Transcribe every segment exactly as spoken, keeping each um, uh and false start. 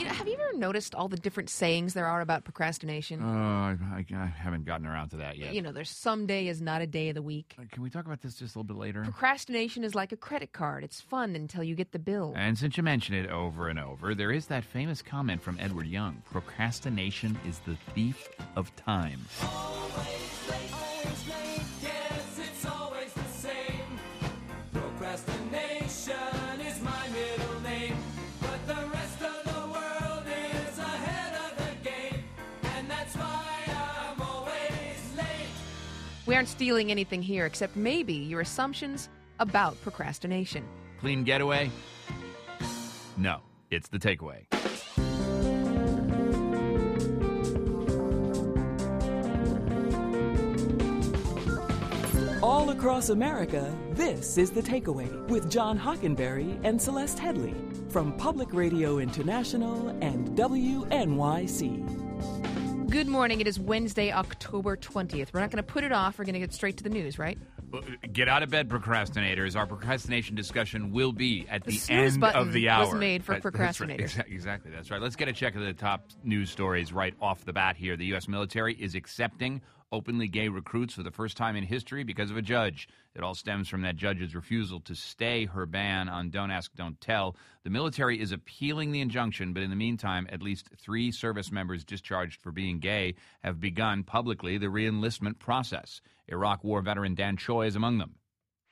You know, have you ever noticed all the different sayings there are about procrastination? Uh, I, I, I haven't gotten around to that yet. You know, there's some day is not a day of the week. Uh, Can we talk about this just a little bit later? Procrastination is like a credit card. It's fun until you get the bill. And since you mention it over and over, there is that famous comment from Edward Young. Procrastination is the thief of time. Always late, always late, yes, it's always the same. Procrastination is my middle name, but the rest of the world is ahead of the game, and that's why I'm always late. We aren't stealing anything here except maybe your assumptions about procrastination. Clean getaway? No, it's the takeaway. All across America, this is The Takeaway with John Hockenberry and Celeste Headley from Public Radio International and W N Y C. Good morning. It is Wednesday, October twentieth. We're not going to put it off. We're going to get straight to the news, right? Get out of bed, procrastinators. Our procrastination discussion will be at The the, snooze end button of the hour. was made for That- that's right. procrastinators. Exa- Exactly, that's right. Let's get a check of the top news stories right off the bat here. The U S military is accepting openly gay recruits for the first time in history because of a judge. It all stems from that judge's refusal to stay her ban on Don't Ask, Don't Tell. The military is appealing the injunction, but in the meantime, at least three service members discharged for being gay have begun publicly the reenlistment process. Iraq War veteran Dan Choi is among them.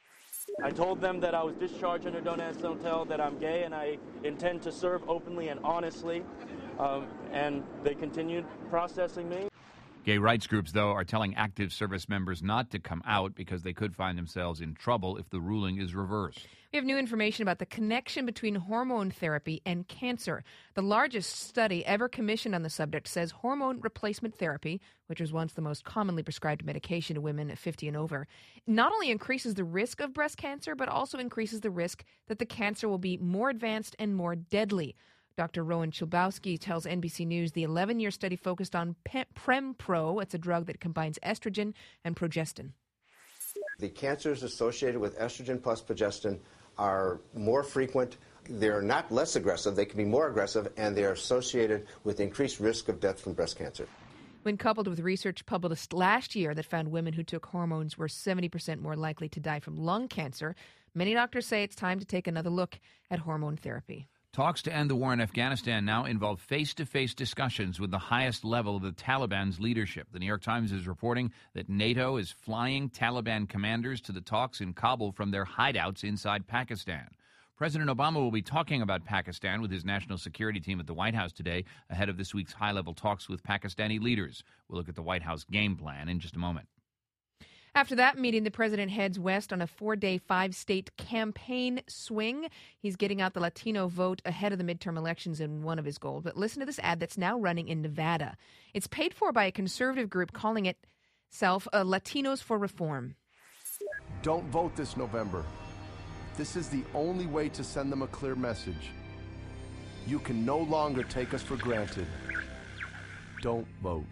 I told them that I was discharged under Don't Ask, Don't Tell, that I'm gay, and I intend to serve openly and honestly, um, and they continued processing me. Gay rights groups, though, are telling active service members not to come out because they could find themselves in trouble if the ruling is reversed. We have new information about the connection between hormone therapy and cancer. The largest study ever commissioned on the subject says hormone replacement therapy, which was once the most commonly prescribed medication to women fifty and over, not only increases the risk of breast cancer, but also increases the risk that the cancer will be more advanced and more deadly. Doctor Rowan Chilbowski tells N B C News the eleven-year study focused on Pe- Prempro. It's a drug that combines estrogen and progestin. The cancers associated with estrogen plus progestin are more frequent. They're not less aggressive. They can be more aggressive, and they are associated with increased risk of death from breast cancer. When coupled with research published last year that found women who took hormones were seventy percent more likely to die from lung cancer, many doctors say it's time to take another look at hormone therapy. Talks to end the war in Afghanistan now involve face-to-face discussions with the highest level of the Taliban's leadership. The New York Times is reporting that NATO is flying Taliban commanders to the talks in Kabul from their hideouts inside Pakistan. President Obama will be talking about Pakistan with his national security team at the White House today ahead of this week's high-level talks with Pakistani leaders. We'll look at the White House game plan in just a moment. After that meeting, the president heads west on a four-day, five-state campaign swing. He's getting out the Latino vote ahead of the midterm elections in one of his goals. But listen to this ad that's now running in Nevada. It's paid for by a conservative group calling itself uh, Latinos for Reform. Don't vote this November. This is the only way to send them a clear message. You can no longer take us for granted. Don't vote.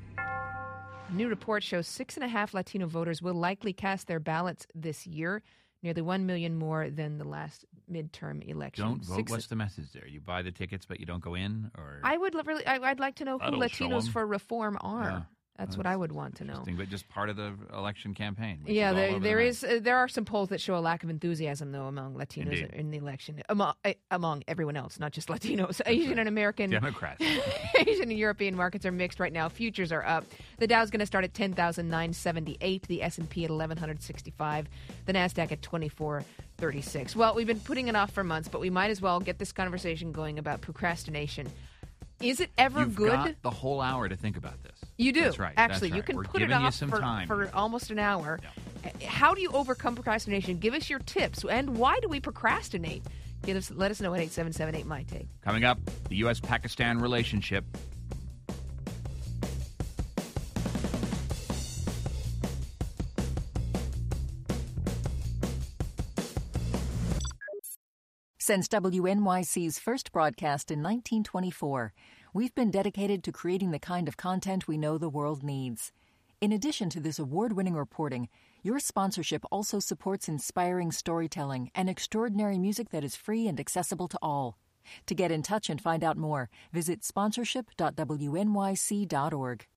A new report shows six and a half Latino voters will likely cast their ballots this year, nearly one million more than the last midterm election. Don't vote. Six, What's the message there? You buy the tickets, but you don't go in? Or I would lo- really, I, I'd like to know who That'll show Latinos 'em. for Reform are. Yeah. That's what I would want to know. Interesting, but just part of the election campaign. which Yeah, is all there, over the there map. is. Uh, there are some polls that show a lack of enthusiasm, though, among Latinos Indeed. in the election, among uh, among everyone else, not just Latinos. Asian right. and American, Democrats. Asian and European markets are mixed right now. Futures are up. The Dow's going to start at ten thousand nine hundred seventy-eight. The S and P at eleven sixty-five. The Nasdaq at twenty-four thirty-six. Well, we've been putting it off for months, but we might as well get this conversation going about procrastination. Is it ever You've good? got the whole hour to think about this. You do. That's right. Actually, That's you right. can We're put it giving you off some for, time for here. almost an hour. How do you overcome procrastination? Give us your tips. And why do we procrastinate? Give us, let us know at eight seven seven eight, M Y T A K E. Coming up, the U S Pakistan relationship. Since W N Y C's first broadcast in nineteen twenty-four, we've been dedicated to creating the kind of content we know the world needs. In addition to this award-winning reporting, your sponsorship also supports inspiring storytelling and extraordinary music that is free and accessible to all. To get in touch and find out more, visit sponsorship dot w n y c dot org.